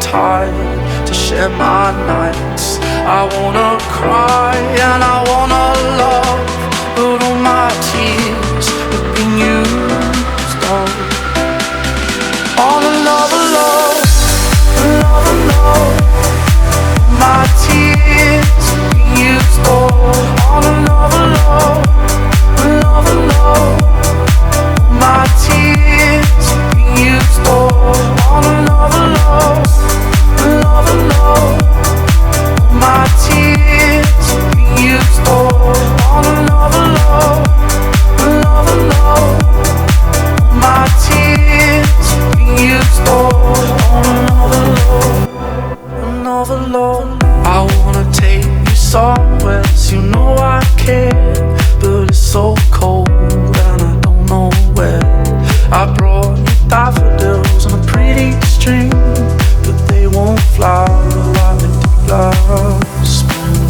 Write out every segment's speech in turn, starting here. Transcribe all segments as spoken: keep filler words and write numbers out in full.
tired to share my nights. I wanna cry and I wanna love, but all my tears have been used up on another love, another love. My tears have been used up on another love, another love. My tears have been used up on another love, another love. My tears have been used up on another love, another love. My tears have been used up on another love, another love. I wanna take you somewhere, so you know I care, but it's so cold and I don't know where. I brought you daffodils on a pretty string, but they won't flower like they did last spring.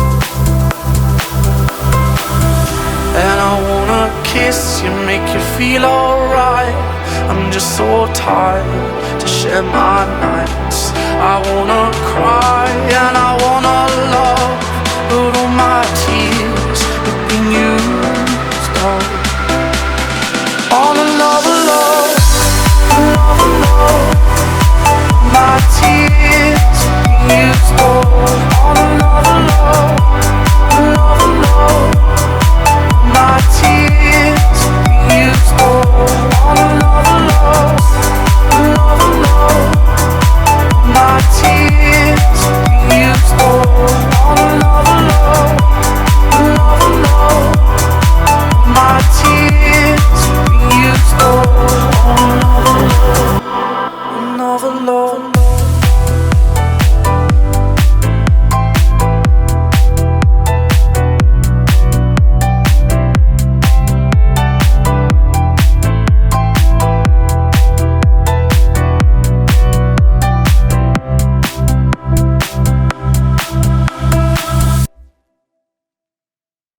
And I wanna kiss you, make you feel alright. I'm just so tired to share my nights. I wanna cry and I wanna love, but all my tears have been used up on another love, another love. My tears